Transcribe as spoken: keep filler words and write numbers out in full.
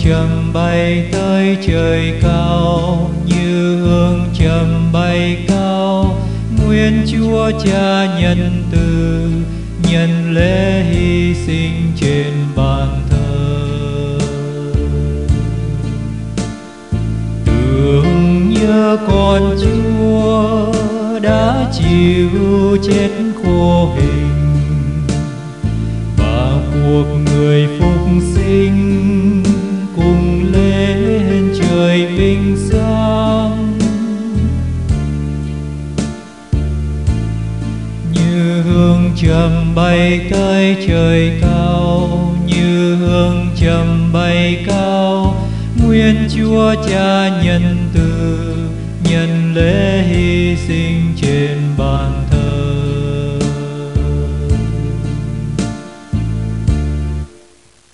trầm bay tới trời cao, như hương trầm bay cao. Nguyện Chúa Cha nhân từ, nhân lễ hy sinh trên bàn thờ. Tưởng nhớ con Chúa đã chịu chết khổ hình, và cuộc người phục sinh cùng lên trời vinh sáng. Như hương trầm bay tới trời cao, như hương trầm bay cao. Nguyện Chúa Cha nhân từ, nhân lễ hy sinh trên bàn